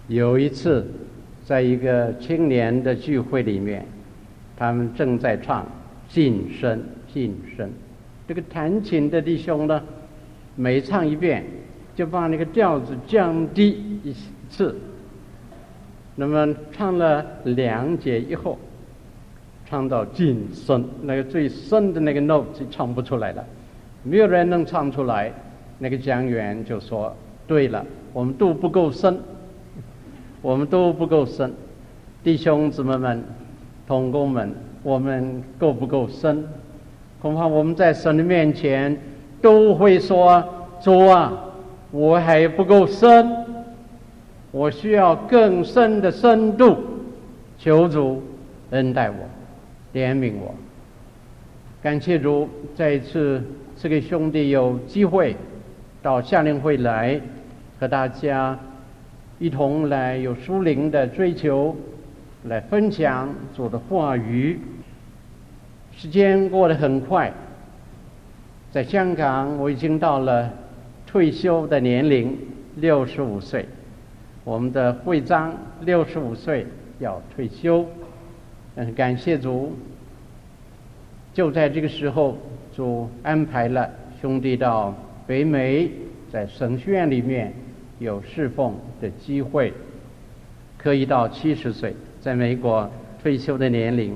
有一次，在一个青年的聚会里面，他们正在唱晋升，晋升。这个弹琴的弟兄呢，每唱一遍，就把那个调子降低一次。那么唱了2节以后，唱到晋升，那个最深的那个 note 就唱不出来了，没有人能唱出来。那个讲员就说：“对了，我们都不够深，我们都不够深，弟兄姊妹们、同工们，我们够不够深？恐怕我们在神的面前都会说：主啊，我还不够深，我需要更深的深度，求主恩待我，怜悯我。”感谢主，再一次赐给兄弟有机会到夏令会来，和大家一同来有属灵的追求，来分享主的话语。时间过得很快，在香港我已经到了退休的年龄，65岁。我们的会长65岁要退休，感谢主，就在这个时候，主安排了兄弟到北美，在神学院里面有侍奉的机会，可以到70岁，在美国退休的年龄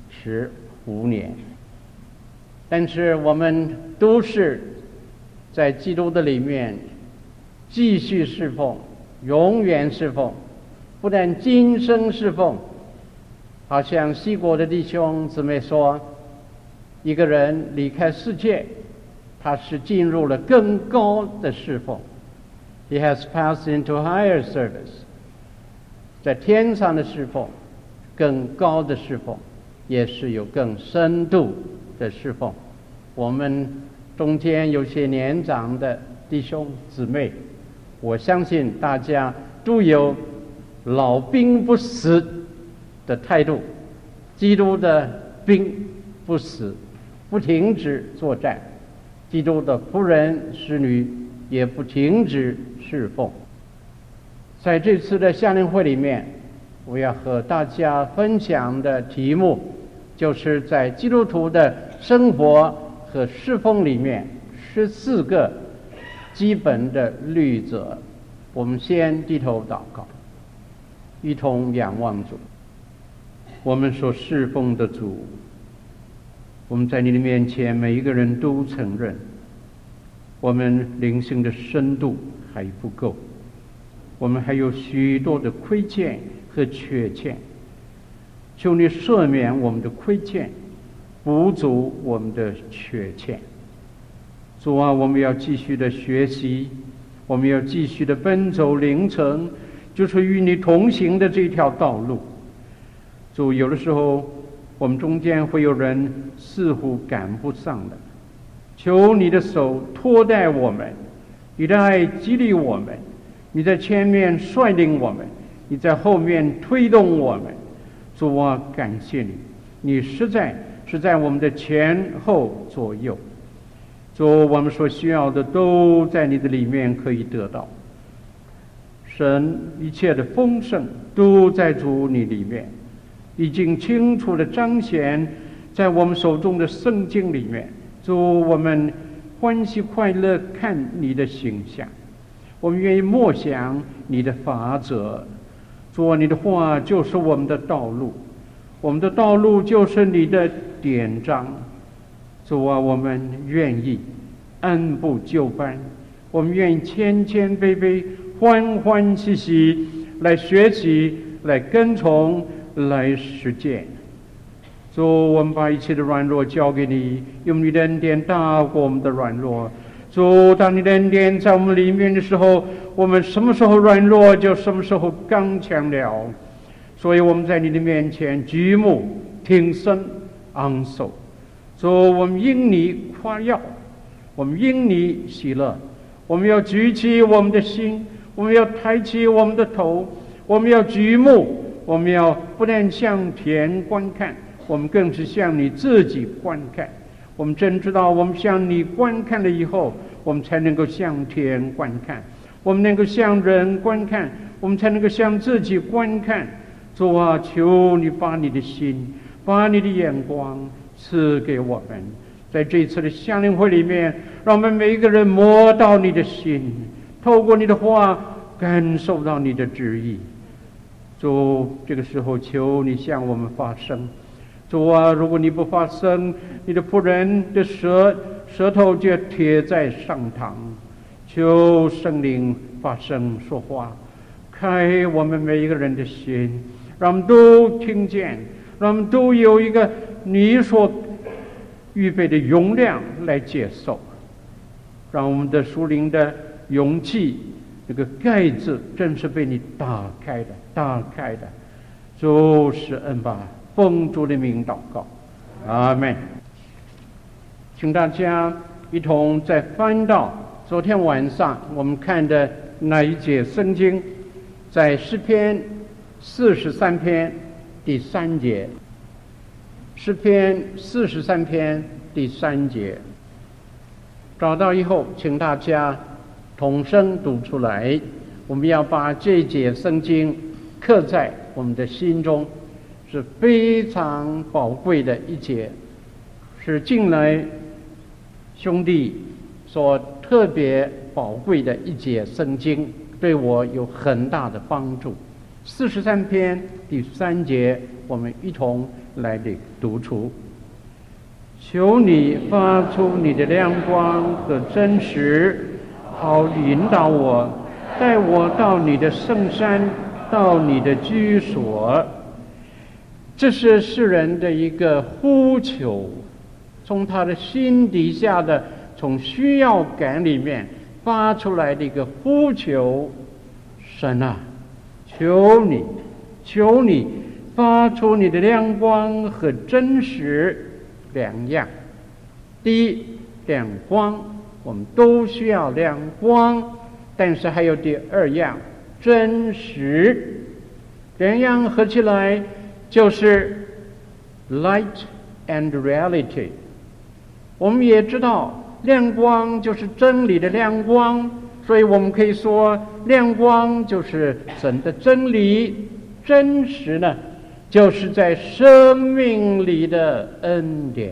15年。但是我们都是在基督的里面继续侍奉，永远侍奉，不但今生侍奉。好像西国的弟兄姊妹说，一个人离开世界，他是进入了更高的侍奉。He has passed into higher service。 在天上的侍奉，更高的侍奉，也是有更深度的侍奉。我们中间有些年长的弟兄姊妹，我相信大家都有老兵不死的态度。基督的兵不死，不停止作战；基督的仆人使女也不停止侍奉。在这次的夏令会里面，我要和大家分享的题目，就是在基督徒的生活和侍奉里面14个基本的律则。我们先低头祷告，一同仰望主。我们所侍奉的主，我们在你的面前每一个人都承认，我们灵性的深度还不够，我们还有许多的亏欠和缺欠。求你赦免我们的亏欠，补足我们的缺欠。主啊，我们要继续的学习，我们要继续的奔走灵程，就是与你同行的这条道路。主，有的时候我们中间会有人似乎赶不上的，求你的手托带我们，你的爱激励我们，你在前面率领我们，你在后面推动我们。主啊，感谢你，你实在是在我们的前后左右。主，我们所需要的都在你的里面可以得到。神一切的丰盛都在主你里面，已经清楚地彰显在我们手中的圣经里面。主，我们欢喜快乐看你的形象，我们愿意默想你的法则。主，你的话就是我们的道路，我们的道路就是你的典章。主啊，我们愿意按部就班，我们愿意谦谦卑卑、欢欢喜喜来学习、来跟从、来实践。主，我们把一切的软弱交给你，用你的恩典大过我们的软弱。主，当你的恩典在我们里面的时候，我们什么时候软弱就什么时候刚强了。所以我们在你的面前举目挺身昂首。主，我们因你夸耀，我们因你喜乐。我们要举起我们的心，我们要抬起我们的头，我们要举目，我们要不但向田观看，我们更是向你自己观看。我们真知道，我们向你观看了以后，我们才能够向田观看，我们能够向人观看， 我们才能够向自己观看。主啊，求你把你的心，把你的眼光赐给我们，在这一次的相灵会里面，让我们每一个人摸到你的心，透过你的话感受到你的旨意。主，这个时候求你向我们发声。主啊，如果你不发声，你的仆人的舌头就贴在上膛。求圣灵发声说话，开我们每一个人的心，让我们都听见，让我们都有一个你所预备的容量来接受，让我们的属灵的容器这个盖子真是被你打开的。主施恩吧，奉主的名祷告，阿们。请大家一同再翻到昨天晚上我们看的那一节圣经，在诗篇43篇第3节。诗篇43篇第3节，找到以后请大家同声读出来。我们要把这节圣经刻在我们的心中，是非常宝贵的一节，是近来兄弟所特别宝贵的一节圣经，对我有很大的帮助。43篇第3节，我们一同来读出。求你发出你的亮光和真实，好引导我，带我到你的圣山，到你的居所。这是诗人的一个呼求，从他的心底下的，从需要感里面发出来的一个呼求。神啊，求你发出你的亮光和真实两样。第一，亮光，我们都需要亮光，但是还有第二样，真实。两样合起来就是 light and reality。我们也知道亮光就是真理的亮光，所以我们可以说亮光就是神的真理，真实呢就是在生命里的恩典。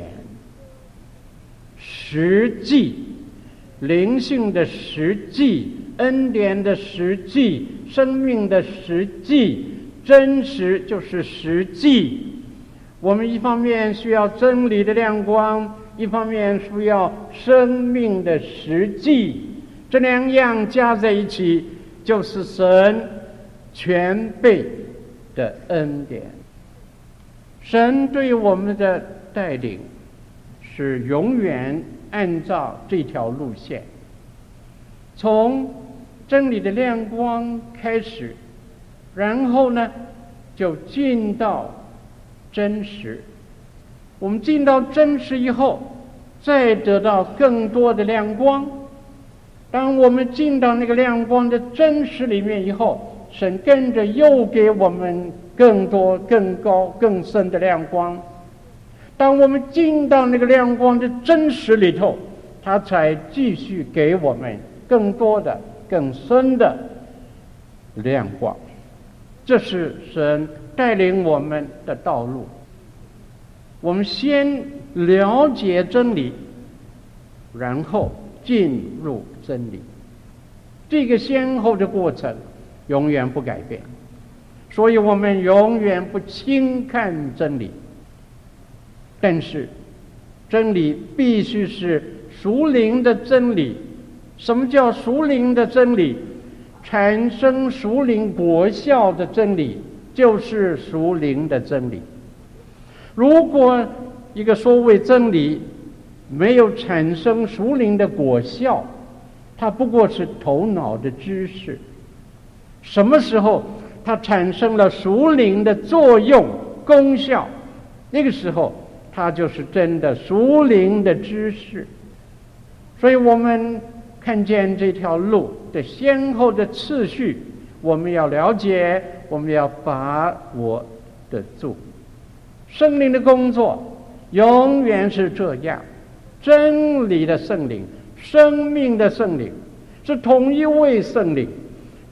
实际，灵性的实际，恩典的实际，生命的实际，真实就是实际。我们一方面需要真理的亮光，一方面需要生命的实际，这两样加在一起就是神全备的恩典。神对我们的带领是永远按照这条路线，从真理的亮光开始，然后呢就进到真实。我们进到真实以后，再得到更多的亮光。当我们进到那个亮光的真实里面以后，神跟着又给我们更多、更高、更深的亮光。当我们进到那个亮光的真实里头，他才继续给我们更多的、更深的亮光。这是神带领我们的道路。我们先了解真理，然后进入真理，这个先后的过程永远不改变，所以我们永远不轻看真理。但是真理必须是属灵的真理。什么叫属灵的真理？产生属灵果效的真理就是属灵的真理。如果一个所谓真理没有产生属灵的果效，它不过是头脑的知识。什么时候它产生了属灵的作用功效，那个时候它就是真的属灵的知识。所以我们看见这条路的先后的次序，我们要了解，我们要把握得住。圣灵的工作永远是这样，真理的圣灵，生命的圣灵是同一位圣灵，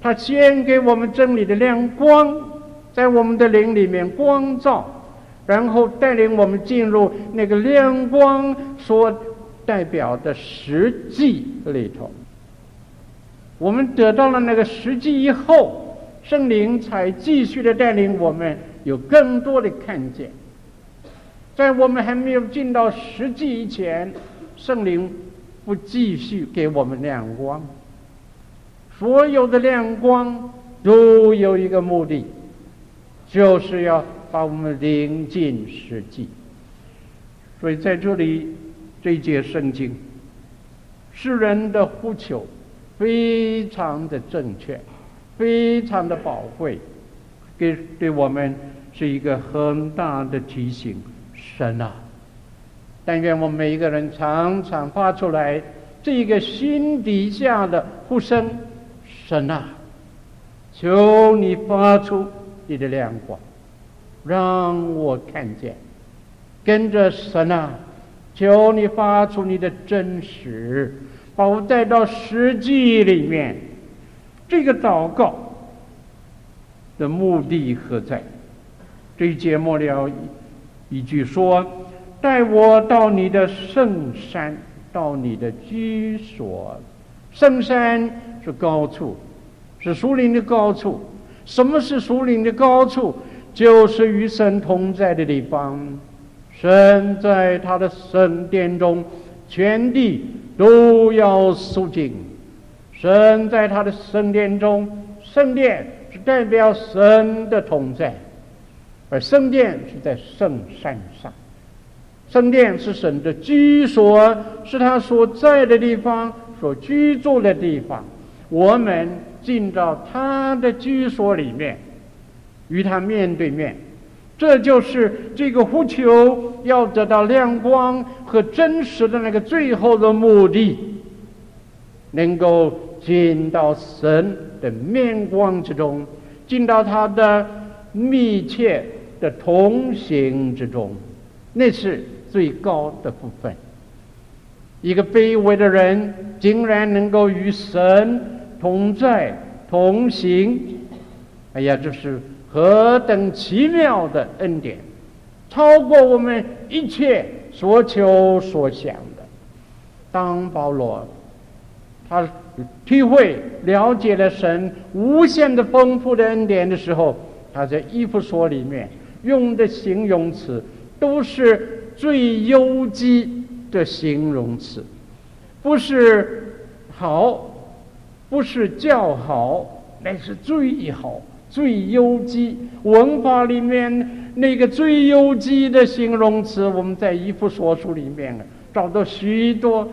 他先给我们真理的亮光，在我们的灵里面光照，然后带领我们进入那个亮光所代表的实际里头。我们得到了那个实际以后，圣灵才继续的带领我们有更多的看见。在我们还没有进到实际以前，圣灵不继续给我们亮光。所有的亮光都有一个目的，就是要把我们领进实际。所以在这里这一节圣经，诗人的呼求非常的正确，非常的宝贵，对我们是一个很大的提醒。神啊，但愿我们每一个人常常发出来这一个心底下的呼声：神啊，求你发出你的亮光，让我看见。跟着神啊，求你发出你的真实，把我带到实际里面。这个祷告的目的何在？这一节末了一句说：带我到你的圣山，到你的居所。圣山是高处，是属灵的高处。什么是属灵的高处？就是与神同在的地方。神在他的圣殿中，全地都要肃静。神在他的圣殿中，圣殿是代表神的同在，而圣殿是在圣山上。圣殿是神的居所，是他所在的地方，所居住的地方。我们进到他的居所里面，与他面对面。这就是这个呼求要得到亮光和真实的那个最后的目的，能够进到神的面光之中，进到他的密切的同行之中，那是最高的部分。一个卑微的人竟然能够与神同在同行，哎呀，这是何等奇妙的恩典，超过我们一切所求所想的。当保罗他体会了解了神无限的丰富的恩典的时候，他在以弗所里面用的形容词都是最优基的形容词，不是好，不是较好，乃是最好最优基。文法里面那个最优基的形容词，我们在以弗所书里面找到许多。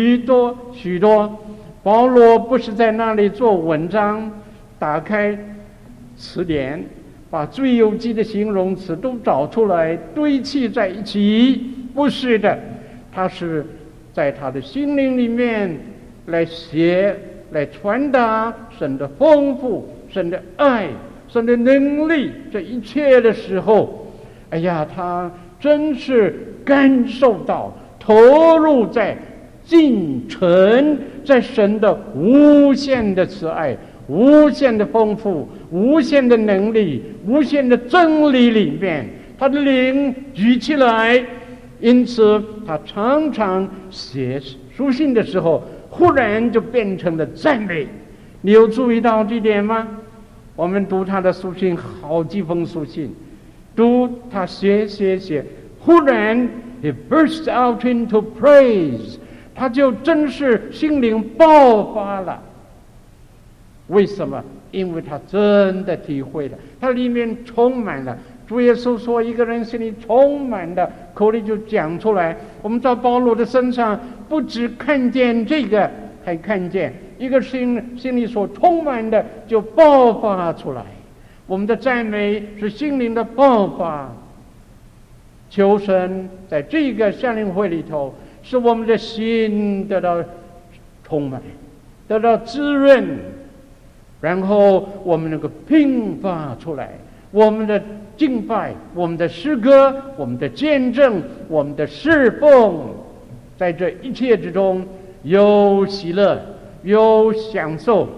保罗不是在那里做文章，打开词典，把最优基的形容词都找出来堆砌在一起，不是的，他是在他的心灵里面来写，来传达神的丰富、神的爱、神的能力，这一切的时候，哎呀，他真是感受到，投入在进程，在神的无限的慈爱、无限的丰富、无限的能力、无限的真理里面，他的灵举起来。因此他常常写书信的时候，忽然就变成了赞美。你有注意到这点吗？我们读他的书信，好几封书信，读他写，忽然 he burst out into praise， 他就真是心灵爆发了。为什么？因为他真的体会了，他里面充满了。主耶稣说，一个人心里充满了，口里就讲出来。我们在保罗的身上不只看见这个，还看见一个心里所充满的就爆发出来。我们的赞美是心灵的爆发。求神在这个夏令会里头，使我们的心得到充满，得到滋润，然后我们能够迸发出来。我们的敬拜，我们的诗歌，我们的见证，我们的侍奉，在这一切之中有喜乐，有享受，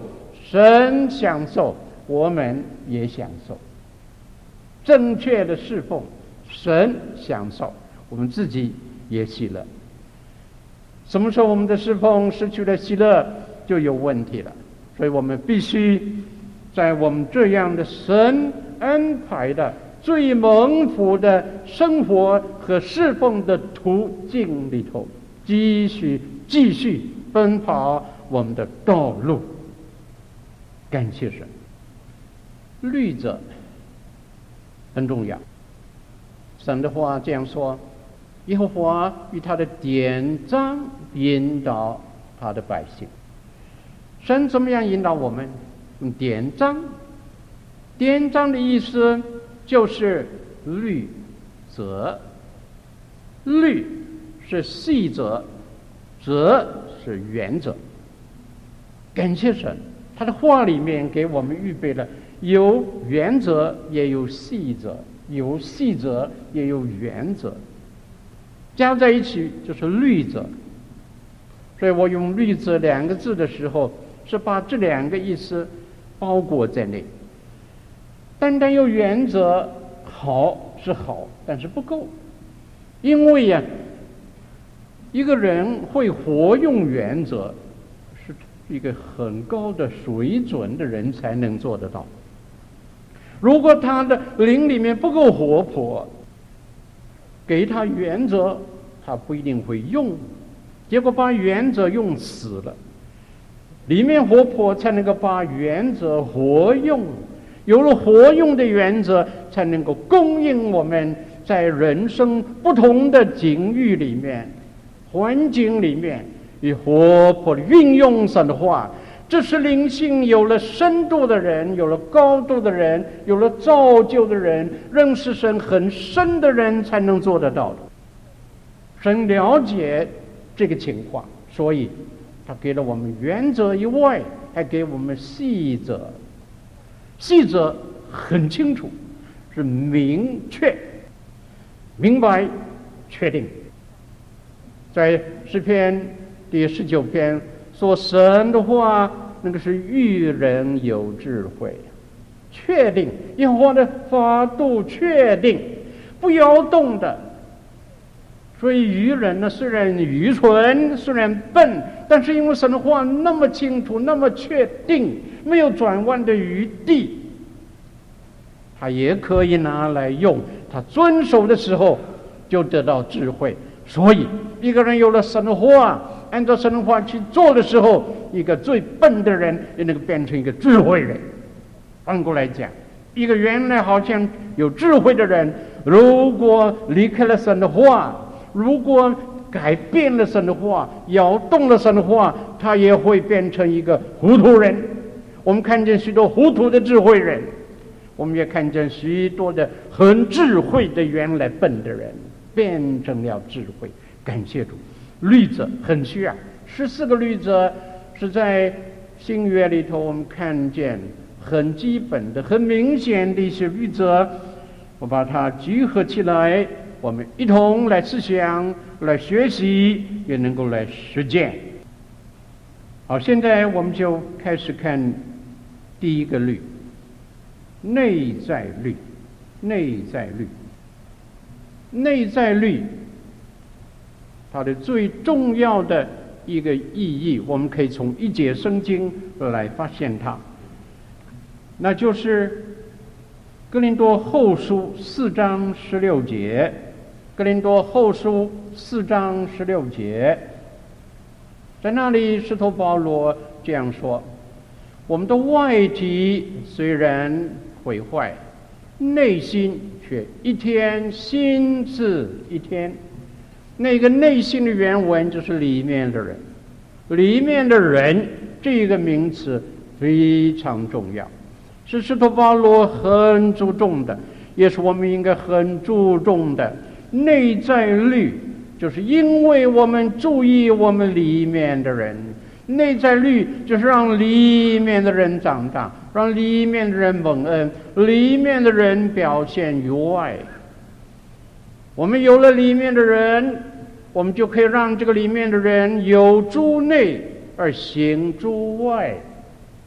神享受，我们也享受。正确的侍奉，神享受，我们自己也喜乐。什么时候我们的侍奉失去了喜乐，就有问题了。所以我们必须在我们这样的神安排的最蒙福的生活和侍奉的途径里头，继续奔跑我们的道路。感谢神，律则很重要。神的话这样说：耶和华与他的典章引导他的百姓。神怎么样引导我们？用典章。典章的意思就是律则。律是细则，则是原则。感谢神，他的话里面给我们预备了有原则也有细则，有细则也有原则，加在一起就是律则。所以我用律则两个字的时候，是把这两个意思包裹在内。单单有原则好是好，但是不够。因为一个人会活用原则，是一个很高的水准的人才能做得到。如果他的灵里面不够活泼，给他原则，他不一定会用，结果把原则用死了。里面活泼才能够把原则活用，有了活用的原则，才能够供应我们在人生不同的境遇里面、环境里面，以活泼的运用神的话。这是灵性有了深度的人，有了高度的人，有了造就的人，认识神很深的人才能做得到的。神了解这个情况，所以他给了我们原则以外，还给我们细则。细则很清楚，是明确、明白、确定。在诗篇第19篇说神的话，那个是育人有智慧，确定，耶和华的法度确定，不摇动的。所以愚人呢，虽然愚蠢，虽然笨，但是因为神的话那么清楚，那么确定，没有转弯的余地，他也可以拿来用。他遵守的时候就得到智慧。所以一个人有了神的话，按照神的话去做的时候，一个最笨的人也能够变成一个智慧人。反过来讲，一个原来好像有智慧的人，如果离开了神的话，如果改变了神的话，摇动了神的话，他也会变成一个糊涂人。我们看见许多糊涂的智慧人，我们也看见许多的很智慧的原来笨的人变成了智慧。感谢主，律则很需要。14个律则是在新约里头我们看见很基本的、很明显的一些律则，我把它集合起来，我们一同来思想、来学习，也能够来实践。好，现在我们就开始看第一个律，内在律。内在律，内在律，它的最重要的一个意义，我们可以从一节圣经来发现它，那就是哥林多后书4章16节。哥林多后书4章16节，在那里使徒保罗这样说：我们的外体虽然毁坏，内心却一天新似一天。那个内心的原文就是里面的人，里面的人这个名词非常重要，是使徒保罗很注重的，也是我们应该很注重的。内在律就是因为我们注意我们里面的人，内在律就是让里面的人长大，让里面的人蒙恩，里面的人表现于外。我们有了里面的人，我们就可以让这个里面的人有诸内而行诸外。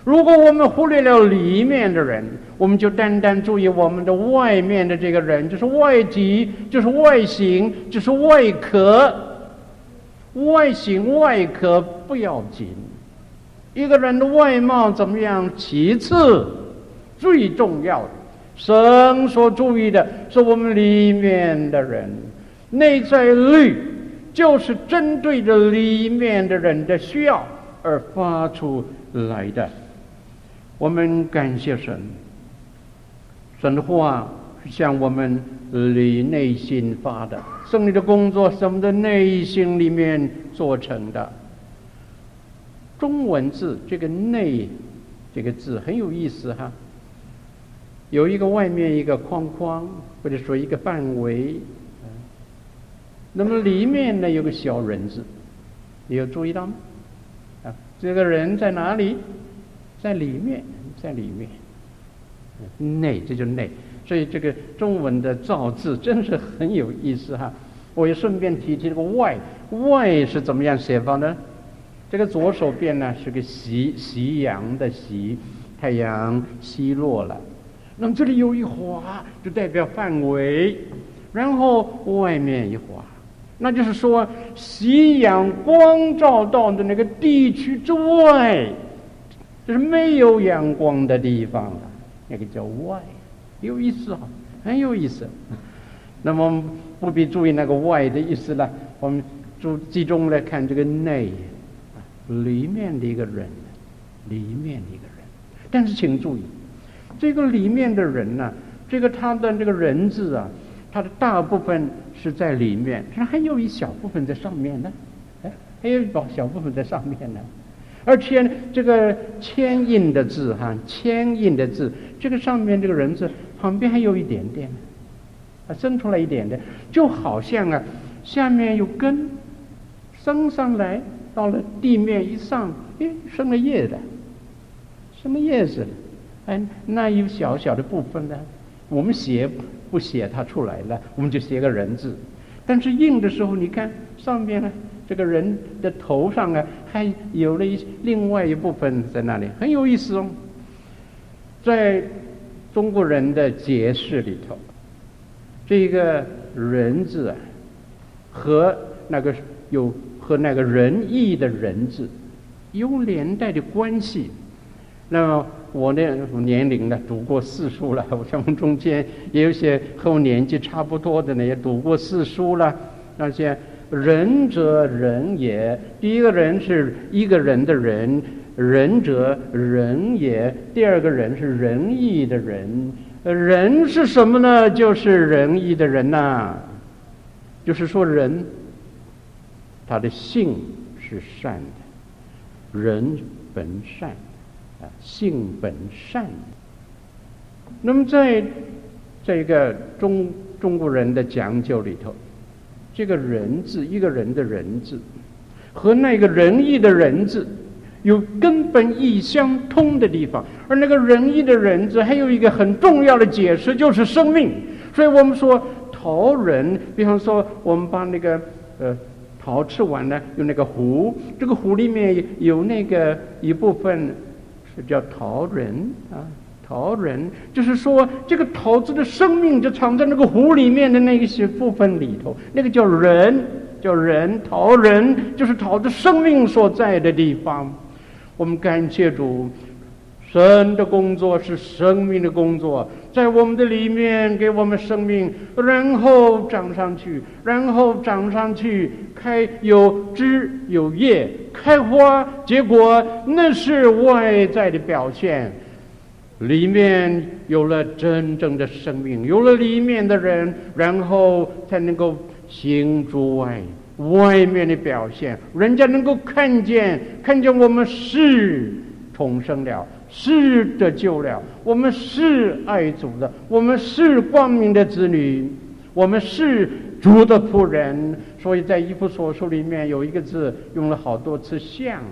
如果我们忽略了里面的人，我们就单单注意我们的外面的这个人，就是外体，就是外形，就是外壳。外形外壳不要紧，一个人的外貌怎么样其次，最重要的神所注意的是我们里面的人。内在律就是针对着里面的人的需要而发出来的。我们感谢神，神的话是向我们里内心发的，圣灵的工作是我们的内心里面做成的。中文字这个内这个字很有意思哈，有一个外面一个框框，或者说一个范围，那么里面呢有个小人字，你有注意到吗？这个人在哪里？在里面，在里面。内，这就内。所以这个中文的造字真是很有意思哈。我也顺便提这个外，外是怎么样写法呢？这个左手边呢是个夕阳的夕，太阳西落了。那么这里有一划，就代表范围，然后外面一划，那就是说夕阳光照到的那个地区之外，就是没有阳光的地方了，那个叫外。有意思啊，很有意思。那么不必注意那个外的意思了，我们集中来看这个内，里面的一个人，里面的一个人。但是请注意，这个里面的人呢，这个他的这个人字啊，他的大部分是在里面，但是还有一小部分在上面呢，还有一小部分在上面呢。而且这个牵引的字哈，牵引的字，这个上面这个人字旁边还有一点点，伸出来一点点，就好像啊，下面有根升上来，到了地面一上，生了叶的，生了叶子了，那有小小的部分呢，我们不写它出来了，我们就写个人字，但是印的时候，你看上面呢。这个人的头上啊，还有了另外一部分在那里，很有意思哦。在中国人的解释里头，这个人字啊，和那个仁义的仁字有连带的关系。那么我的年龄呢，读过四书了，我们中间也有些和我年纪差不多的呢，也读过四书了，那些。仁者仁也，第一个人是一个人的人，仁者仁也，第二个人是仁义的人。仁是什么呢？就是仁义的人呐，就是说人他的性是善的，人本善性本善。那么在这个中国人的讲究里头，这个人字，一个人的人字，和那个仁义的仁字有根本意义相通的地方，而那个仁义的仁字还有一个很重要的解释，就是生命。所以我们说陶人，比方说我们把那个陶吃完了，有那个壶，这个壶里面有那个一部分是叫陶人啊。陶人就是说，这个陶子的生命就藏在那个壶里面的那个些部分里头，那个叫人，叫人。陶人就是陶的生命所在的地方。我们感谢主，神的工作是生命的工作，在我们的里面给我们生命，然后长上去，然后长上去，有枝有叶，开花结果，那是外在的表现。里面有了真正的生命，有了里面的人，然后才能够行诸外面的表现，人家能够看见我们是重生了，是得救了，我们是爱主的，我们是光明的子女，我们是主的仆人。所以在以弗所书里面有一个字用了好多次，像，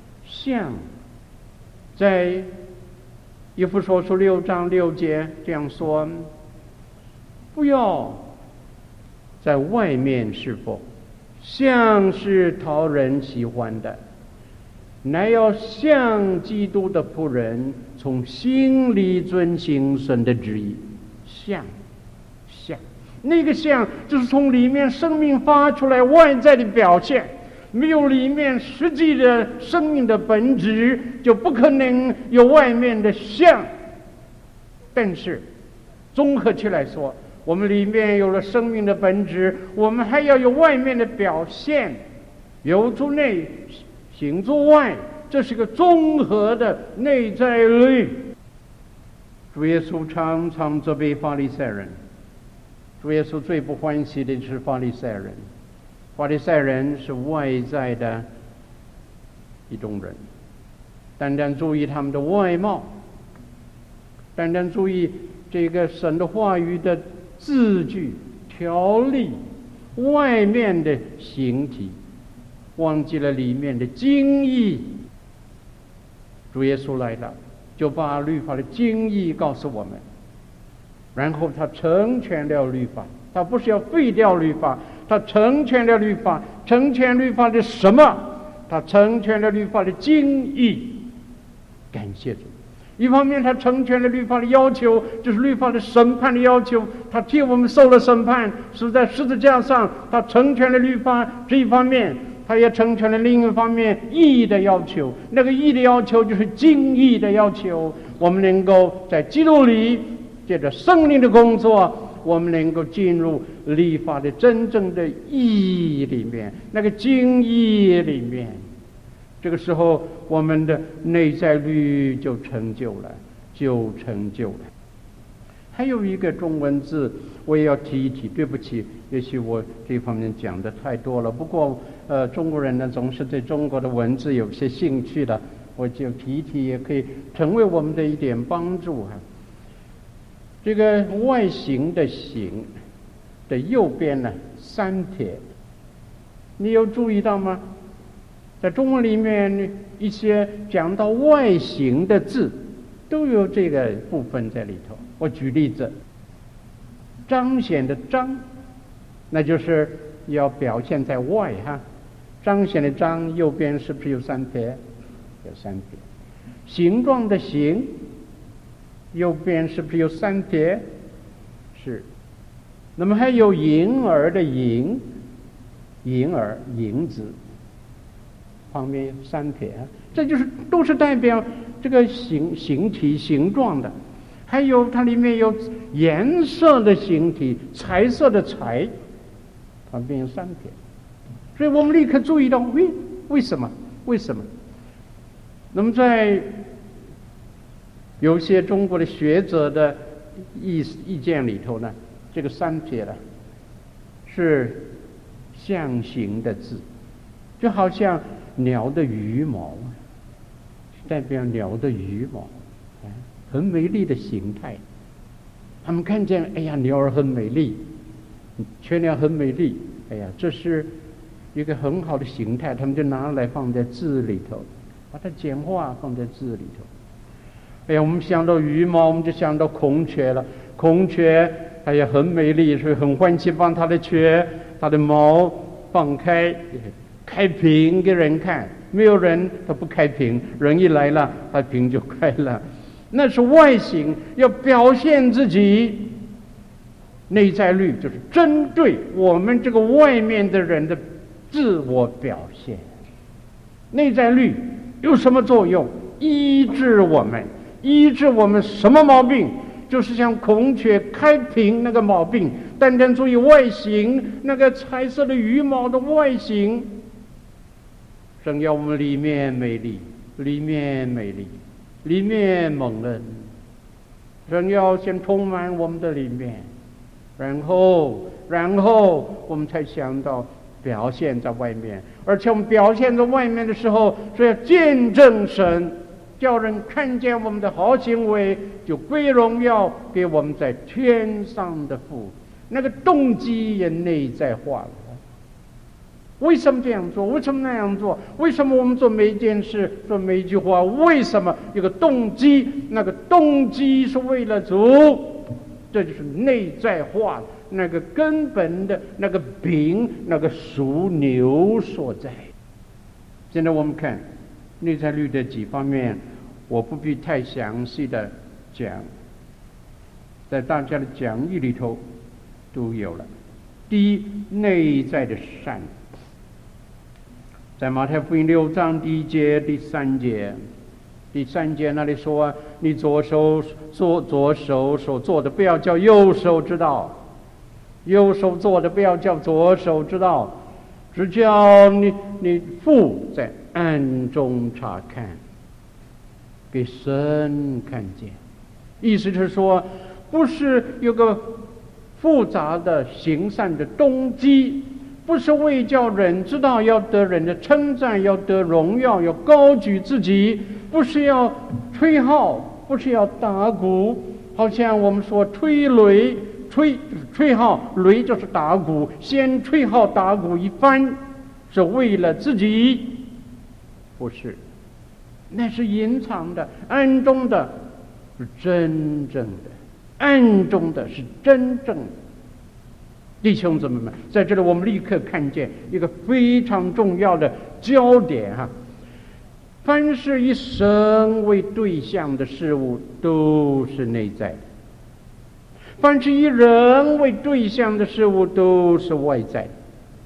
在以弗所书6章6节这样说：不要在外面侍奉，像是讨人喜欢的， 乃要像基督的仆人，从心里遵行神的旨意。像那个像就是从里面生命发出来外在的表现，没有里面实际的生命的本质，就不可能有外面的像。但是综合起来说，我们里面有了生命的本质，我们还要有外面的表现，有出内行出外，这是个综合的内在律。主耶稣常常责备法利赛人，主耶稣最不欢喜的是法利赛人。法利赛人是外在的一种人，单单注意他们的外貌，单单注意这个神的话语的字句条例，外面的形体，忘记了里面的精义。主耶稣来了，就把律法的精义告诉我们，然后他成全了律法。他不是要废掉律法，他成全了律法。成全律法的什么？他成全了律法的精义。感谢主。一方面他成全了律法的要求，就是律法的审判的要求，他替我们受了审判，是在十字架上，他成全了律法这一方面，他也成全了另一方面义的要求。那个义的要求就是精义的要求，我们能够在基督里借着圣灵的工作，我们能够进入律法的真正的意义里面，那个精义里面。这个时候我们的内在律就成就了。还有一个中文字我也要提一提，对不起，也许我这方面讲的太多了，不过中国人呢总是对中国的文字有些兴趣的，我就提一提，也可以成为我们的一点帮助哈。这个外形的形的右边呢三撇，你有注意到吗？在中文里面一些讲到外形的字都有这个部分在里头。我举例子，彰显的彰，那就是要表现在外哈。彰显的彰右边是不是有三撇？有三撇。形状的形右边是不是有三撇？是。那么还有银儿的银，银儿银子旁边三撇，这就是都是代表这个形体形状的。还有它里面有颜色的形体，彩色的彩，旁边有三撇。所以我们立刻注意到，为什么？那么在有些中国的学者的意见里头呢，这个三撇呢是象形的字，就好像鸟的羽毛，代表鸟的羽毛，很美丽的形态。他们看见，哎呀，鸟儿很美丽，雀鸟很美丽，哎呀，这是一个很好的形态，他们就拿来放在字里头，把它简化放在字里头。哎呀，我们想到羽毛，我们就想到孔雀了。孔雀，哎呀，很美丽，所以很欢喜帮它的雀，它的毛放开，开屏给人看。没有人他不开屏，人一来了，他屏就开了。那是外形，要表现自己。内在律就是针对我们这个外面的人的自我表现。内在律有什么作用？医治我们什么毛病？就是像孔雀开屏那个毛病，单单注意外形，那个彩色的羽毛的外形。神要我们里面美丽，里面蒙恩。神要先充满我们的里面，然后我们才想到表现在外面。而且我们表现在外面的时候，是要见证神，叫人看见我们的好行为，就归荣耀给我们在天上的父。那个动机也内在化了。为什么这样做？为什么那样做？为什么我们做每一件事，做每一句话？为什么有个动机？那个动机是为了主，这就是内在化那个根本的那个饼，那个属牛所在。现在我们看内在律的几方面，我不必太详细的讲，在大家的讲义里头都有了。第一，内在的善，在马太福音6章第1节、第3节。第3节那里说，你左手所做的，不要叫右手知道；右手做的，不要叫左手知道，只叫你父在暗中察看，给神看见。意思是说，不是有个复杂的行善的动机，不是为叫人知道要得人的称赞，要得荣耀，要高举自己，不是要吹号，不是要打鼓，好像我们说吹擂，吹号，擂就是打鼓，先吹号打鼓一番，是为了自己，不是，那是隐藏的，暗中的是真正的，暗中的是真正的。弟兄姊妹们，在这里我们立刻看见一个非常重要的焦点哈。凡是以神为对象的事物都是内在的，凡是以人为对象的事物都是外在的。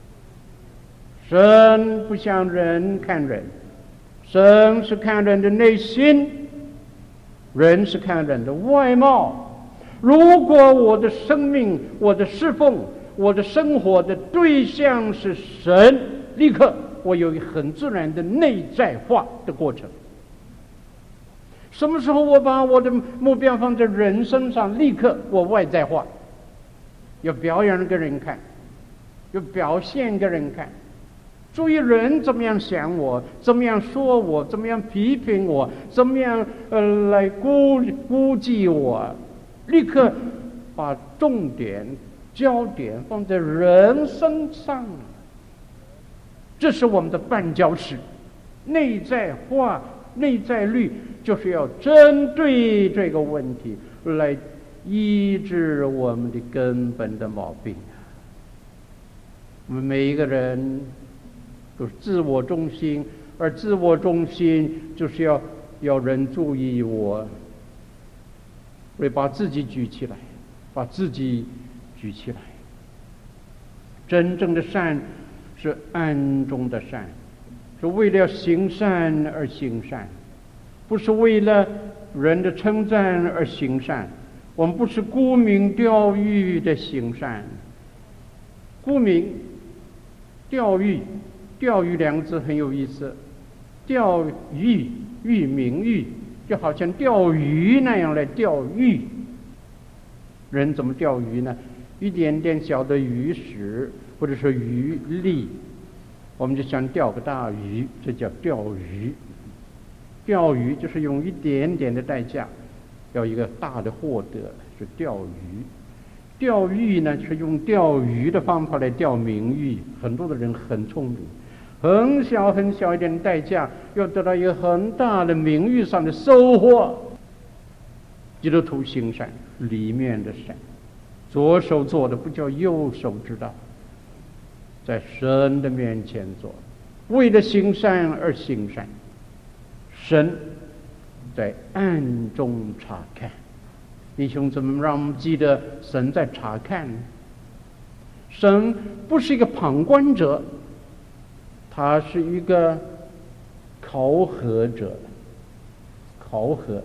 神不像人看人，神是看人的内心，人是看人的外貌。如果我的生命、我的侍奉、我的生活的对象是神，立刻我有一个很自然的内在化的过程。什么时候我把我的目标放在人身上，立刻我外在化，要表演给人看，要表现给人看。注意人怎么样想我，怎么样说我，怎么样批评我，怎么样来估计我，立刻把重点焦点放在人身上。这是我们的绊脚石。内在化、内在律就是要针对这个问题来医治我们的根本的毛病。我们每一个人都是自我中心，而自我中心就是要人注意我，会把自己举起来，把自己举起来。真正的善是暗中的善，是为了行善而行善，不是为了人的称赞而行善。我们不是沽名钓誉的行善。沽名钓誉，钓誉两个字很有意思，钓誉誉名誉，就好像钓鱼那样来钓誉。人怎么钓鱼呢？一点点小的鱼食或者说鱼粒，我们就想钓个大鱼，这叫钓鱼。钓鱼就是用一点点的代价要一个大的获得，是钓鱼。钓鱼呢是用钓鱼的方法来钓名誉。很多的人很聪明，很小很小一点的代价要得到一个很大的名誉上的收获。基督徒行善里面的善，左手做的不叫右手知道，在神的面前做，为了行善而行善。神在暗中察看。弟兄姊妹，让我们记得神在察看。神不是一个旁观者，他是一个考核者。考核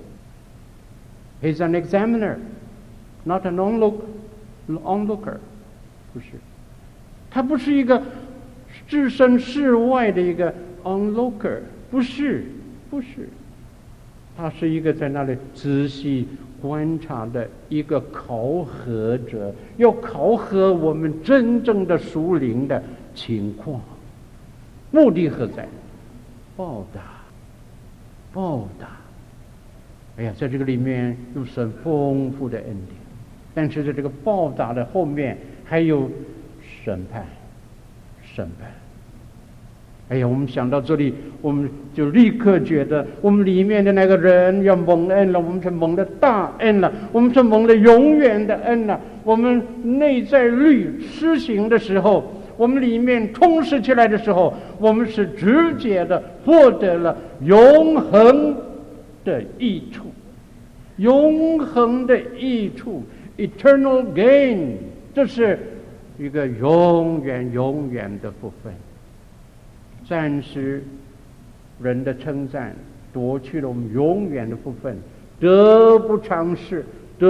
He's an examiner, not an onlooker. 不是，他不是一个置身事外的一个 onlooker， 不是，他是一个在那里仔细观察的一个考核者，要考核我们真正的属灵的情况。目的何在？报答。哎呀，在这个里面有神丰富的恩典，但是在这个报答的后面还有审判。哎呀，我们想到这里，我们就立刻觉得我们里面的那个人要蒙恩了，我们是蒙了大恩了，我们是蒙了永远的恩了。我们内在律施行的时候， 我们里面充实起来的时候，我们是直接的获得了永恒的益处，永恒的益处 ，eternal gain， 这是一个永远的福分。暂时人的称赞夺去了我们永远的福分，得不偿失。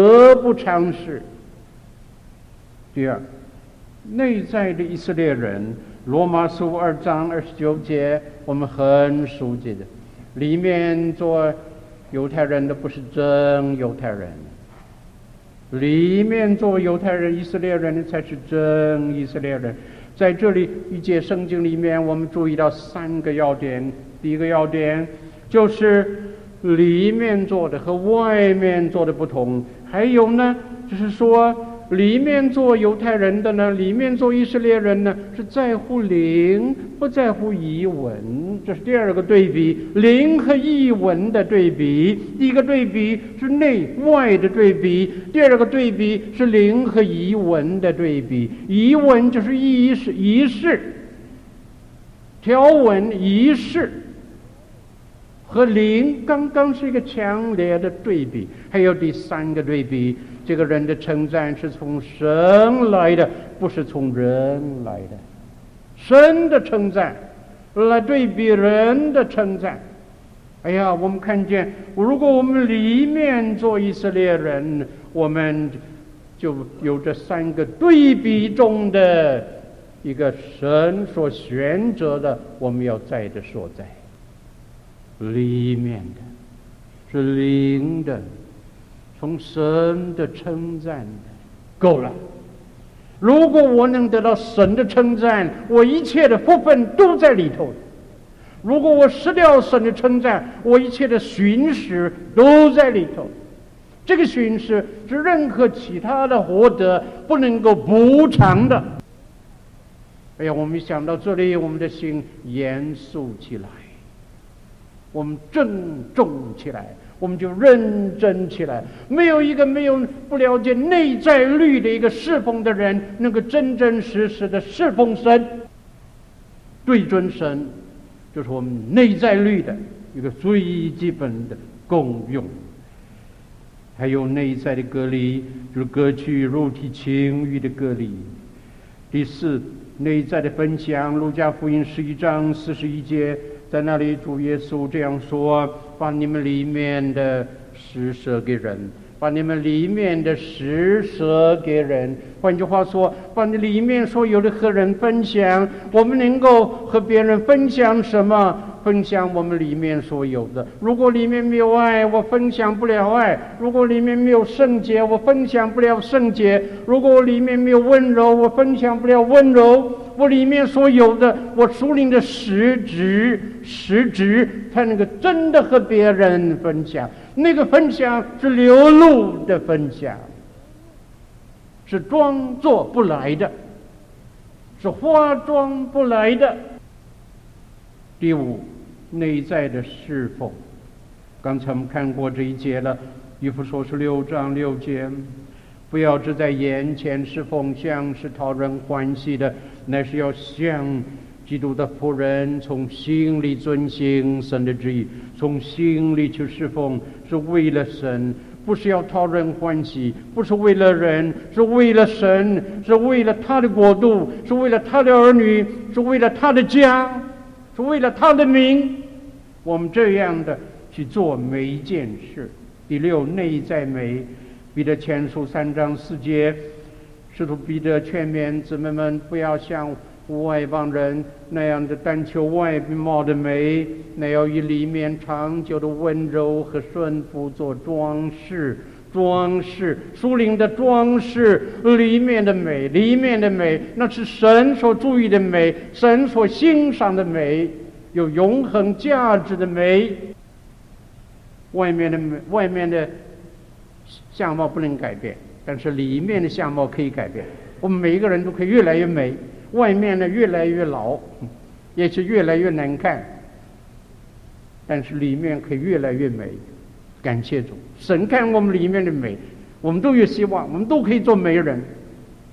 第二，内在的以色列人，罗马书2章29节，我们很熟悉的，里面做犹太人的不是真犹太人，里面做犹太人以色列人的才是真以色列人。在这里一节圣经里面，我们注意到3个要点。第一个要点就是里面做的和外面做的不同，还有呢，就是说里面做犹太人的呢，里面做以色列人呢，是在乎灵，不在乎仪文。这是第二个对比，灵和仪文的对比。第一个对比是内外的对比，第二个对比是灵和仪文的对比。仪文就是仪式、条文、仪式。和灵刚刚是一个强烈的对比。还有第3个对比，这个人的称赞是从神来的，不是从人来的。神的称赞来对比人的称赞。哎呀，我们看见，如果我们里面做以色列人，我们就有这3个对比中的一个神所选择的我们要在的所在。里面的是灵的，从神的称赞的，够了。如果我能得到神的称赞，我一切的福分都在里头。如果我失掉神的称赞，我一切的寻食都在里头。这个寻食是任何其他的获得不能够补偿的。哎呀，我们想到这里，我们的心严肃起来，我们郑重起来，我们就认真起来。没有一个不了解内在律的一个侍奉的人，能够真真实实的侍奉神。对准神，就是我们内在律的一个最基本的功用。还有内在的隔离，就是割去肉体情欲的隔离。第4，内在的分享。路加福音11章41节，在那里主耶稣这样说：把你们里面的施舍给人，把你们里面的施舍给人。换句话说，把你里面所有的和人分享。我们能够和别人分享什么？分享我们里面所有的。如果里面没有爱，我分享不了爱；如果里面没有圣洁，我分享不了圣洁；如果里面没有温柔，我分享不了温柔。我里面所有的，我属灵的实质才能够真的和别人分享。那个分享是流露的分享，是装作不来的，是化妆不来的。第5，内在的侍奉。刚才我们看过这一节了，以弗所书6章6节，不要只在眼前侍奉，像是讨人欢喜的，乃是要像基督的仆人，从心里遵行神的旨意，从心里去侍奉，是为了神，不是要讨人欢喜，不是为了人，是为了神，是为了他的国度，是为了他的儿女，是为了他的家，是为了他的名。我们这样的去做每一件事。第6，内在美。彼得前书3章4节，使徒彼得劝勉姊妹们，不要像外邦人那样的但求外貌的美，那要以里面长久的温柔和顺服做装饰。属灵的装饰，里面的美，那是神所注意的美，神所欣赏的美，有永恒价值的美。外面的相貌不能改变，但是里面的相貌可以改变。我们每一个人都可以越来越美，外面呢越来越老，也是越来越难看，但是里面可以越来越美。感谢主，神看我们里面的美，我们都有希望，我们都可以做美人。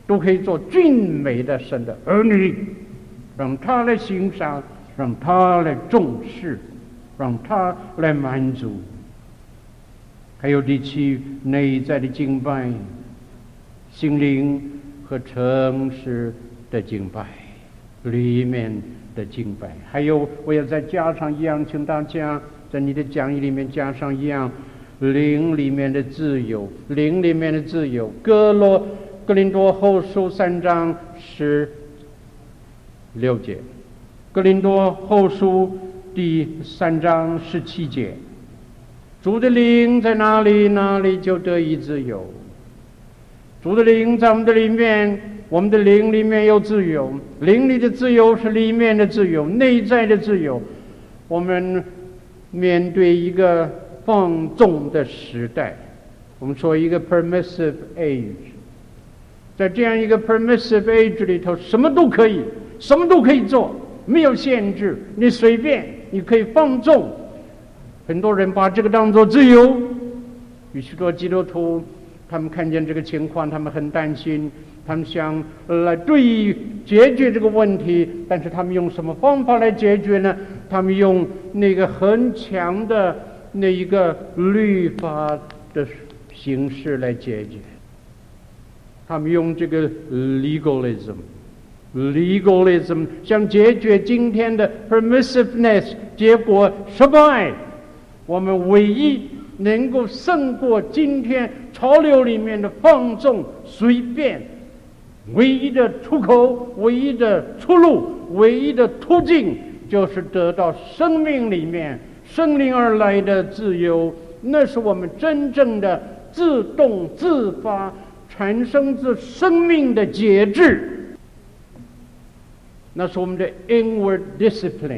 都可以做俊美的神的儿女，让他来欣赏，让他来重视，让他来满足。还有第七，内在的敬拜，心灵和诚实的敬拜，里面的敬拜。还有我要再加上一样，请大家在你的讲义里面加上一样，灵里面的自由，灵里面的自由。哥林多后书3章16节，哥林多后书第3章17节，主的灵在哪里，哪里就得以自由。主的灵在我们的里面，我们的灵里面有自由，灵里的自由是里面的自由，内在的自由。我们面对一个放纵的时代，我们说一个 permissive age， 在这样一个 permissive age 里头，什么都可以，什么都可以做，没有限制，你随便，你可以放纵。很多人把这个当作自由，有许多基督徒他们看见这个情况，他们很担心，他们想来解决这个问题，但是他们用什么方法来解决呢？他们用那个很强的那一个律法的形式来解决，他们用这个 legalism 想解决今天的 permissiveness， 结果失败。我们唯一能够胜过今天潮流里面的放纵随便，唯一的出口，唯一的出路，唯一的途径，就是得到生命里面生灵而来的自由。那是我们真正的自动自发产生自生命的节制，那是我们的 inward discipline，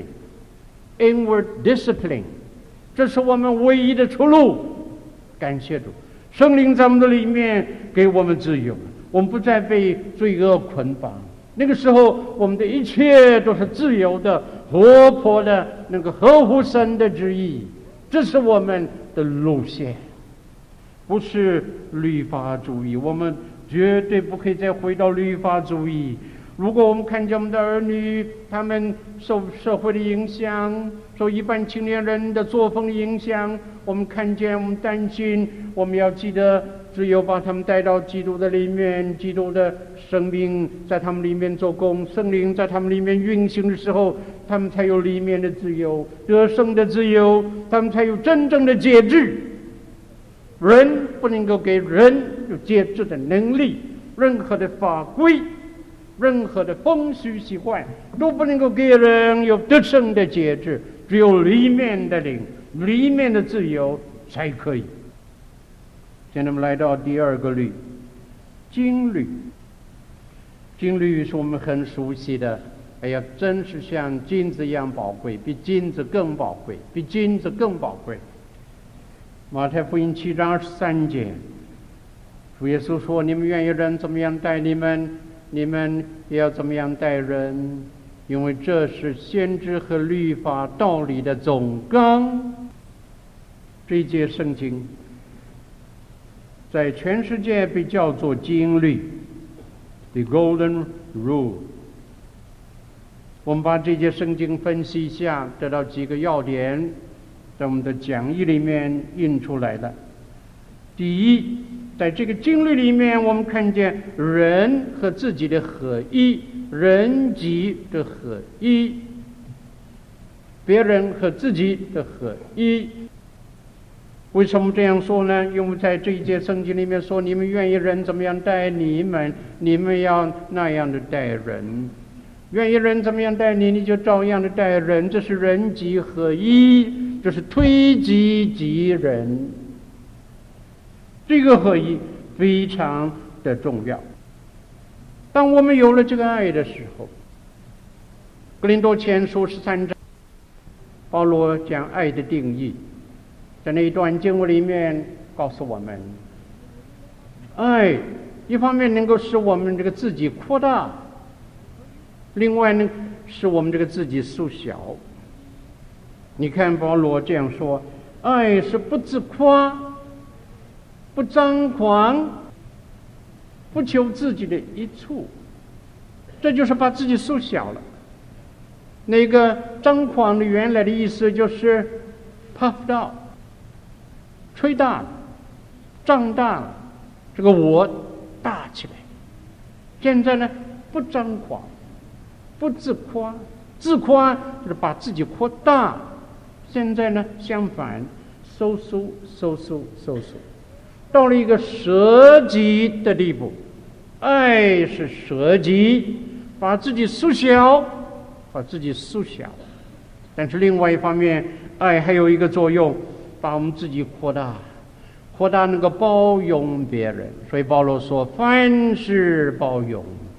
这是我们唯一的出路。感谢主，圣灵在我们的里面给我们自由，我们不再被罪恶捆绑。那个时候我们的一切都是自由的、活泼的，那个合乎神的旨意。这是我们的路线，不是律法主义。我们绝对不可以再回到律法主义。如果我们看见我们的儿女，他们受社会的影响，受一般青年人的作风的影响，我们看见，我们担心，我们要记得，只有把他们带到基督的里面，基督的生命在他们里面做工，圣灵在他们里面运行的时候，他们才有里面的自由，得胜的自由，他们才有真正的节制。人不能够给人有节制的能力，任何的法规，任何的风俗习惯都不能够给人有得胜的节制，只有里面的灵，里面的自由才可以。现在我们来到第二个律，经律。经律是我们很熟悉的，哎呀，真是像金子一样宝贵，比金子更宝贵，比金子更宝贵。马太福音7章23节，主耶稣说：“你们愿意人怎么样待你们，你们也要怎么样待人，因为这是先知和律法道理的总纲。”这一节圣经在全世界被叫做经律 ，the golden rule。我们把这节圣经分析一下，得到几个要点，在我们的讲义里面印出来了。第一，在这个经律里面，我们看见人和自己的合一，人己的合一，别人和自己的合一。为什么这样说呢？因为在这一节圣经里面说，你们愿意人怎么样待你们，你们要那样的待人。愿意人怎么样待你，你就照样的待人。这是人己合一，这是推己及人。这个合一非常的重要。当我们有了这个爱的时候，哥林多前书13章，保罗讲爱的定义，在那一段经文里面告诉我们，爱一方面能够使我们这个自己扩大，另外呢使我们这个自己缩小。你看保罗这样说，爱是不自夸，不张狂， 不求自己的益处，这就是把自己缩小了。那个张狂的原来的意思就是 puffed up， 吹大了，胀大了，这个我大起来。现在呢，不张狂，不自夸，自夸就是把自己扩大。现在呢，相反，收缩，到了一个舍己的地步。爱是舍己，把自己缩小，但是另外一方面，爱还有一个作用，把我们自己扩大能够包容别人。所以保罗说，凡事包容。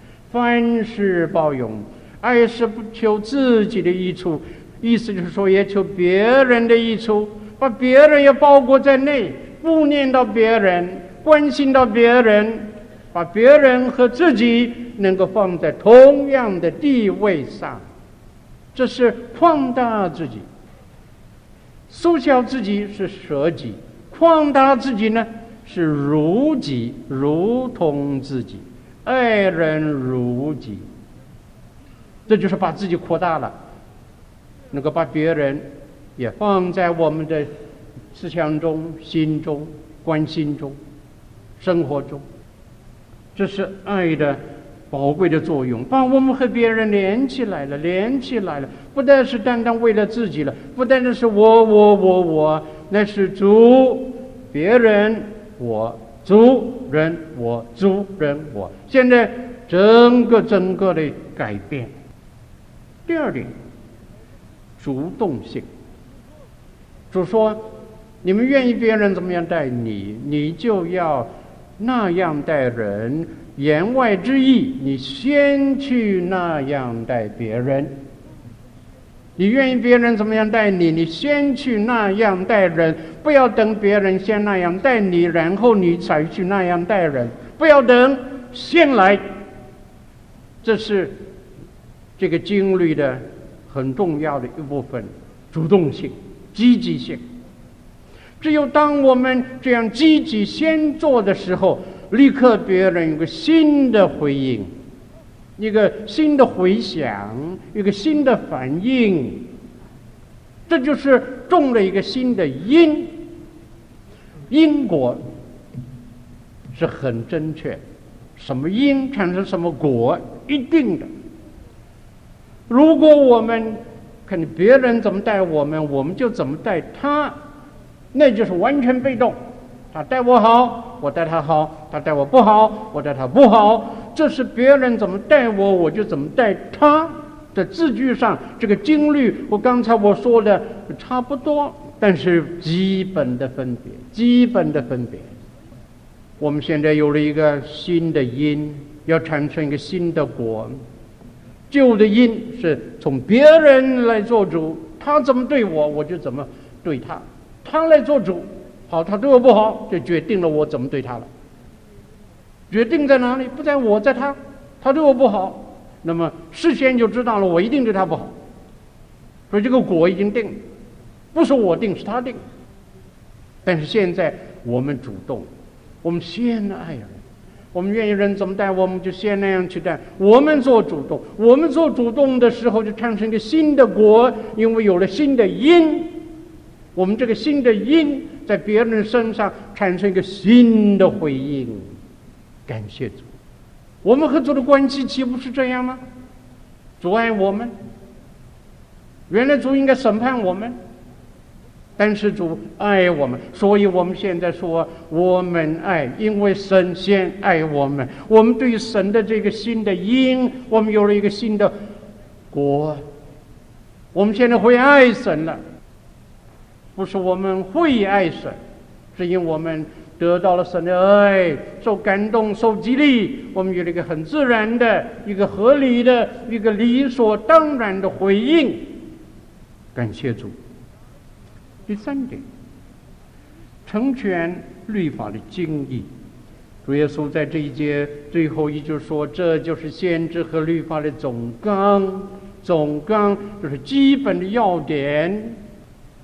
爱是不求自己的益处，意思就是说也求别人的益处，把别人也包裹在内，顾念到别人，关心到别人，把别人和自己能够放在同样的地位上。这是扩大自己。缩小自己是舍己，扩大自己呢是如己，如同自己，爱人如己。这就是把自己扩大了，能够把别人也放在我们的思想中、心中、关心中、生活中。这是爱的宝贵的作用，把我们和别人连起来了，不但是单单为了自己了，不单单是我，那是主、别人、我、主、人、我、主、人、我。现在整个的改变。第二点，主动性。主说，你们愿意别人怎么样待你，你就要那样待人。言外之意，你先去那样待别人。你愿意别人怎么样待你，你先去那样待人，不要等别人先那样待你，然后你才去那样待人，不要等，先来。这是这个经律的很重要的一部分，主动性、积极性。只有当我们这样积极先做的时候，立刻别人有个新的回应，一个新的回响，一个新的反应，这就是种了一个新的因。因果是很正确，什么因产生什么果，一定的。如果我们看别人怎么待我们，我们就怎么待他，那就是完全被动。他待我好，我待他好；他待我不好，我待他不好。这是别人怎么待我，我就怎么待他。在字句上，这个经律和刚才我说的差不多，但是基本的分别。我们现在有了一个新的因，要产生一个新的果。旧的因是从别人来做主，他怎么对我，我就怎么对他。他来做主，好，他对我不好，就决定了我怎么对他了。决定在哪里？不在我，在他。他对我不好，那么事先就知道了，我一定对他不好。所以这个果已经定了，不是我定，是他定。但是现在我们主动，我们先爱人，我们愿意人怎么待我们就先那样去待。我们做主动的时候，就产生一个新的果，因为有了新的因。我们这个新的因在别人身上产生一个新的回应。感谢主，我们和主的关系岂不是这样吗？主爱我们，原来主应该审判我们，但是主爱我们，所以我们现在说我们爱，因为神先爱我们。我们对于神的这个新的因，我们有了一个新的果。我们现在会爱神了，不是我们会爱神，是因为我们得到了神的爱，受感动，受激励，我们有了一个很自然的、一个合理的、一个理所当然的回应。感谢主。第三点，成全律法的精义。主耶稣在这一节最后一句说，这就是先知和律法的总纲，就是基本的要点。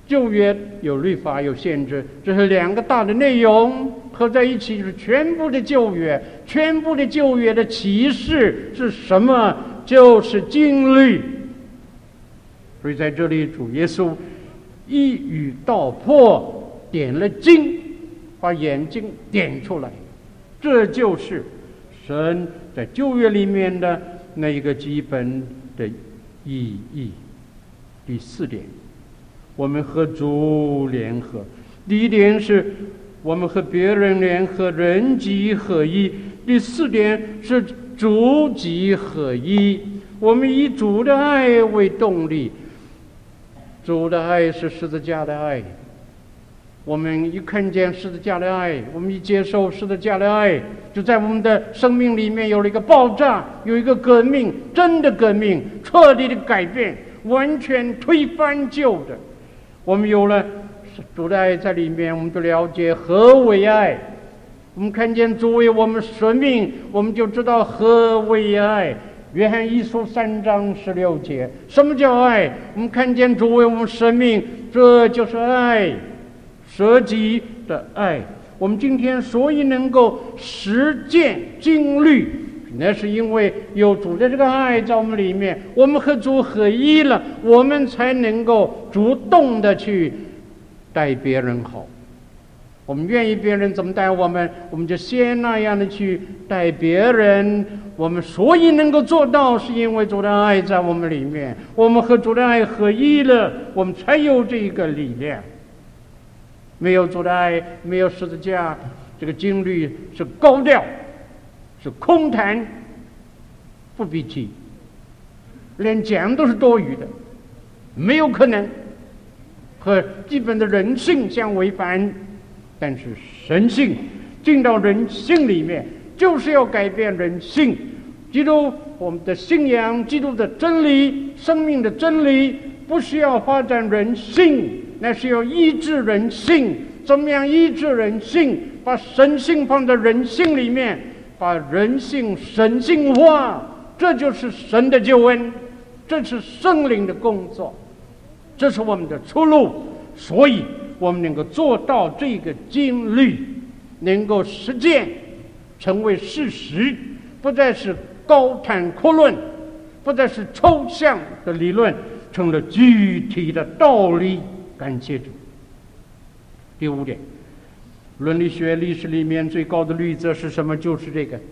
旧约有律法有限制，这是两个大的内容合在一起，就是全部的旧约。全部的旧约的启示是什么？就是经律。所以在这里，主耶稣一语道破，点了睛，把眼睛点出来。这就是神在旧约里面的那一个基本的意义。第四点，我们和主联合。第一点是我们和别人联合，人即合一。第四点是主即合一。我们以主的爱为动力，主的爱是十字架的爱。我们一看见十字架的爱，我们一接受十字架的爱，就在我们的生命里面有了一个爆炸，有一个革命，真的革命，彻底的改变，完全推翻旧的。我们有了主的爱在里面，我们就了解何为爱。我们看见主为我们舍命，我们就知道何为爱。约翰一书3章16节，什么叫爱？我们看见主为我们舍命，这就是爱，舍己的爱。我们今天所以能够实践经律，那是因为有主的这个爱在我们里面，我们和主合一了，我们才能够主动的去待别人好。我们愿意别人怎么待我们，我们就先那样的去待别人。我们所以能够做到，是因为主的爱在我们里面，我们和主的爱合一了，我们才有这个力量。没有主的爱，没有十字架，这个经律是高调，是空谈，不必提，连讲都是多余的，没有可能，和基本的人性相违反。但是神性进到人性里面，就是要改变人性。基督我们的信仰，基督的真理，生命的真理，不是要发展人性，那是要医治人性。怎么样医治人性？把神性放在人性里面，把人性神性化，这就是神的救恩，这是圣灵的工作，这是我们的出路。所以我们能够做到这个经律，能够实践成为事实，不再是高谈阔论，不再是抽象的理论，成了具体的道理。感谢主。第五点，伦理学历史里面最高的律则是什么？就是这个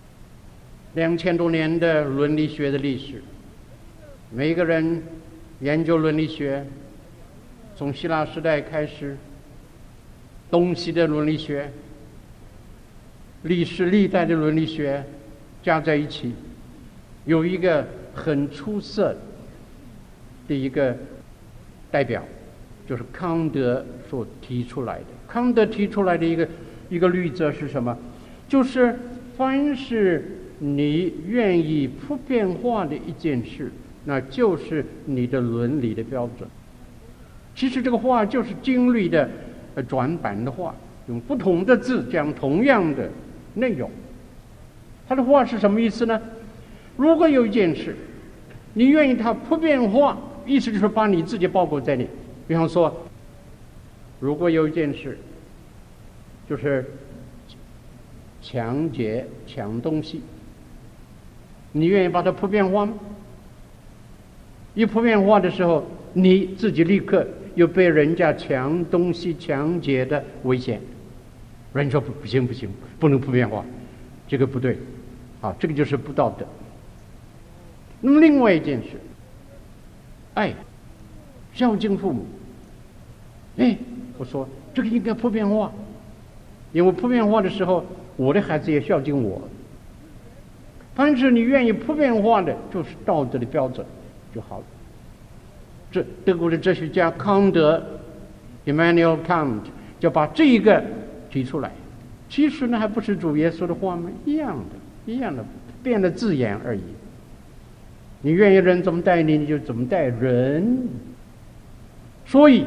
2000多年的伦理学的历史。每一个人研究伦理学，从希腊时代开始，东西的伦理学，历史历代的伦理学加在一起，有一个很出色的一个代表，就是康德所提出来的。康德提出来的一个律则是什么？就是凡是你愿意普遍化的一件事，那就是你的伦理的标准。其实这个话就是经律的转版的话，用不同的字讲同样的内容。他的话是什么意思呢？如果有一件事你愿意它普遍化，意思就是把你自己包裹在内。比方说，如果有一件事就是抢劫抢东西，你愿意把它普遍化吗？一普遍化的时候，你自己立刻又被人家抢东西抢劫的危险。人说不行，不能普遍化，这个不对，啊，这个就是不道德。那么另外一件事，爱，孝敬父母，我说这个应该普遍化，因为普遍化的时候，我的孩子也孝敬我。凡是你愿意普遍化的，就是道德的标准就好了。这德国的哲学家康德 Immanuel Kant 就把这个提出来。其实呢，还不是主耶稣的话吗？一样的，变了字眼而已。你愿意人怎么待你，你就怎么待人。所以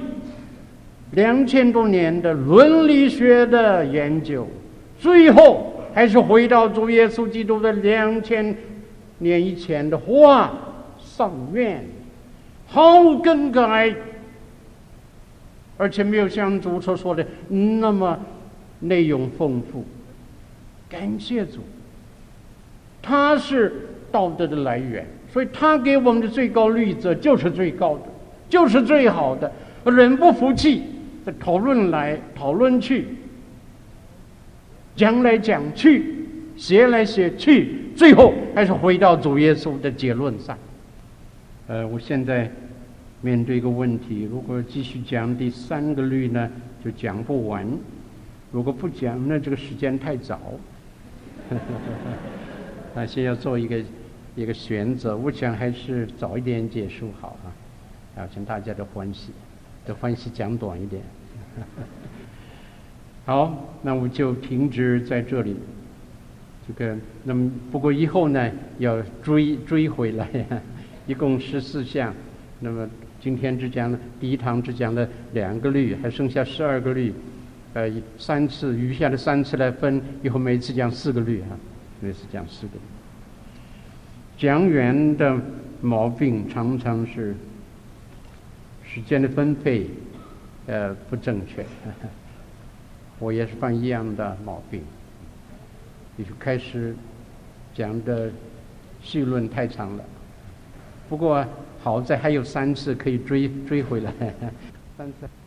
2000多年的伦理学的研究，最后还是回到主耶稣基督的2000年以前的话上面，毫无更改。 而且没有像主所说的那么内容丰富。感谢主，他是道德的来源，所以他给我们的最高律则就是最高的，就是最好的。人不服气，讨论来讨论去，讲来讲去，写来写去，最后还是回到主耶稣的结论上。我现在面对一个问题，如果继续讲第3个律呢，就讲不完；如果不讲，那这个时间太早。先要做一个选择，我想还是早一点结束好啊，请大家的欢喜讲短一点。好，那我就停止在这里。那么不过以后呢，要追回来呀，一共14项。那么今天只讲了第一堂只讲了2个律，还剩下12个律。3次，余下的3次来分，以后每次讲4个律每次讲4个律。讲员的毛病常常是时间的分配不正确，我也是犯一样的毛病。也就开始讲的绪论太长了，不过好在还有3次可以追回来，3次。